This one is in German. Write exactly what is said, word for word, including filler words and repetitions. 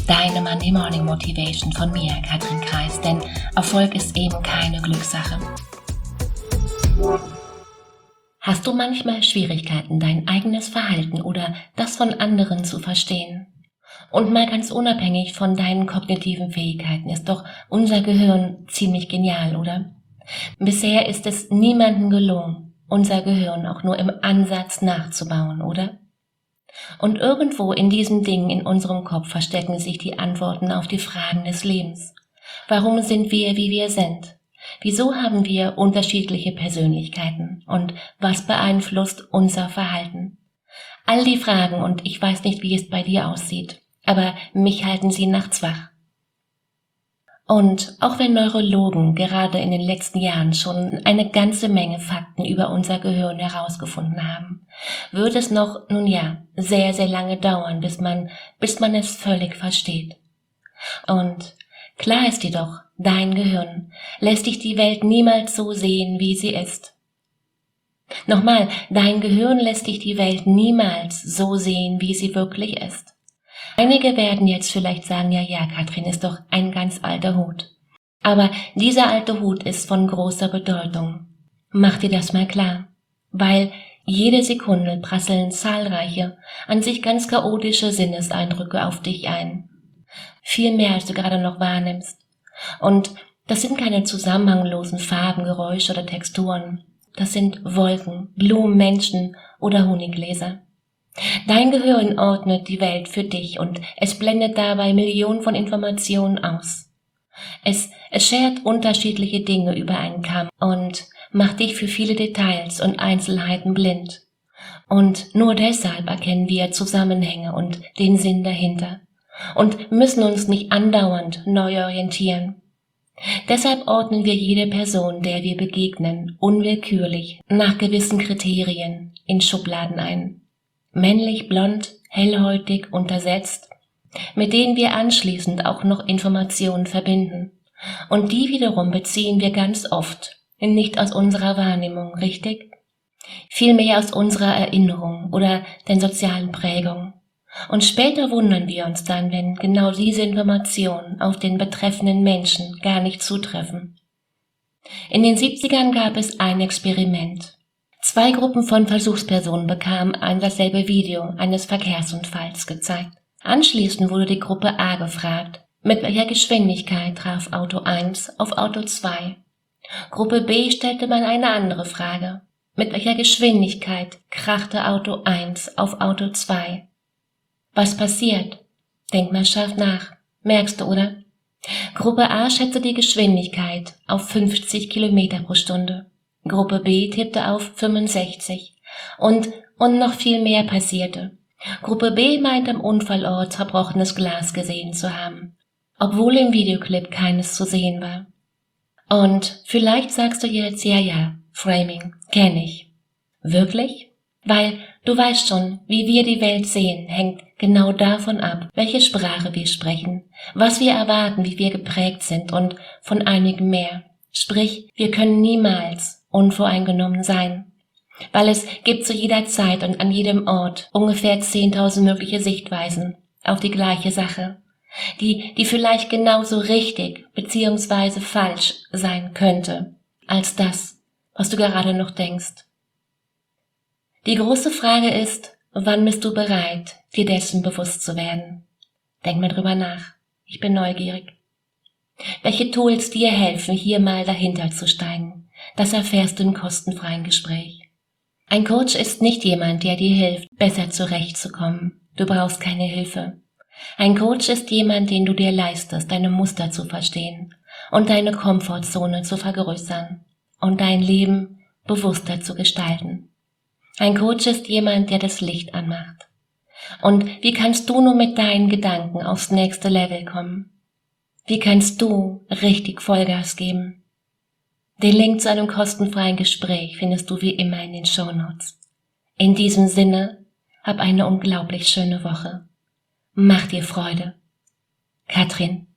Deine Monday Morning Motivation von mir, Katrin Kreis, denn Erfolg ist eben keine Glückssache. Hast du manchmal Schwierigkeiten, dein eigenes Verhalten oder das von anderen zu verstehen? Und mal ganz unabhängig von deinen kognitiven Fähigkeiten ist doch unser Gehirn ziemlich genial, oder? Bisher ist es niemandem gelungen, unser Gehirn auch nur im Ansatz nachzubauen, oder? Und irgendwo in diesem Ding in unserem Kopf verstecken sich die Antworten auf die Fragen des Lebens. Warum sind wir, wie wir sind? Wieso haben wir unterschiedliche Persönlichkeiten? Und was beeinflusst unser Verhalten? All die Fragen, und ich weiß nicht, wie es bei dir aussieht, aber mich halten sie nachts wach. Und auch wenn Neurologen gerade in den letzten Jahren schon eine ganze Menge Fakten über unser Gehirn herausgefunden haben, wird es noch, nun ja, sehr, sehr lange dauern, bis man, bis man es völlig versteht. Und klar ist jedoch, dein Gehirn lässt dich die Welt niemals so sehen, wie sie ist. Nochmal, dein Gehirn lässt dich die Welt niemals so sehen, wie sie wirklich ist. Einige werden jetzt vielleicht sagen, ja, ja, Katrin ist doch ein ganz alter Hut. Aber dieser alte Hut ist von großer Bedeutung. Mach dir das mal klar, weil jede Sekunde prasseln zahlreiche, an sich ganz chaotische Sinneseindrücke auf dich ein. Viel mehr, als du gerade noch wahrnimmst. Und das sind keine zusammenhanglosen Farben, Geräusche oder Texturen. Das sind Wolken, Blumen, Menschen oder Honiggläser. Dein Gehirn ordnet die Welt für dich und es blendet dabei Millionen von Informationen aus. Es, es schert unterschiedliche Dinge über einen Kamm und macht dich für viele Details und Einzelheiten blind. Und nur deshalb erkennen wir Zusammenhänge und den Sinn dahinter und müssen uns nicht andauernd neu orientieren. Deshalb ordnen wir jede Person, der wir begegnen, unwillkürlich nach gewissen Kriterien in Schubladen ein. Männlich, blond, hellhäutig, untersetzt, mit denen wir anschließend auch noch Informationen verbinden. Und die wiederum beziehen wir ganz oft nicht aus unserer Wahrnehmung, richtig? Vielmehr aus unserer Erinnerung oder den sozialen Prägungen. Und später wundern wir uns dann, wenn genau diese Informationen auf den betreffenden Menschen gar nicht zutreffen. In den siebzigern gab es ein Experiment. Zwei Gruppen von Versuchspersonen bekamen ein dasselbe Video eines Verkehrsunfalls gezeigt. Anschließend wurde die Gruppe A gefragt, mit welcher Geschwindigkeit traf Auto eins auf Auto zwei. Gruppe B stellte man eine andere Frage. Mit welcher Geschwindigkeit krachte Auto eins auf Auto zwei? Was passiert? Denk mal scharf nach. Merkst du, oder? Gruppe A schätzte die Geschwindigkeit auf fünfzig Kilometer pro Stunde. Gruppe B tippte auf fünfundsechzig. Und, und noch viel mehr passierte. Gruppe B meint am Unfallort zerbrochenes Glas gesehen zu haben, obwohl im Videoclip keines zu sehen war. Und vielleicht sagst du jetzt, ja, ja, Framing, kenn ich. Wirklich? Weil du weißt schon, wie wir die Welt sehen, hängt genau davon ab, welche Sprache wir sprechen, was wir erwarten, wie wir geprägt sind und von einigem mehr. Sprich, wir können niemals unvoreingenommen sein, weil es gibt zu jeder Zeit und an jedem Ort ungefähr zehntausend mögliche Sichtweisen auf die gleiche Sache, die, die vielleicht genauso richtig bzw. falsch sein könnte, als das, was du gerade noch denkst. Die große Frage ist, wann bist du bereit, dir dessen bewusst zu werden? Denk mal drüber nach. Ich bin neugierig. Welche Tools dir helfen, hier mal dahinter zu steigen? Das erfährst du im kostenfreien Gespräch. Ein Coach ist nicht jemand, der dir hilft, besser zurechtzukommen. Du brauchst keine Hilfe. Ein Coach ist jemand, den du dir leistest, deine Muster zu verstehen und deine Komfortzone zu vergrößern und dein Leben bewusster zu gestalten. Ein Coach ist jemand, der das Licht anmacht. Und wie kannst du nur mit deinen Gedanken aufs nächste Level kommen? Wie kannst du richtig Vollgas geben? Den Link zu einem kostenfreien Gespräch findest du wie immer in den Shownotes. In diesem Sinne, hab eine unglaublich schöne Woche. Mach dir Freude. Katrin.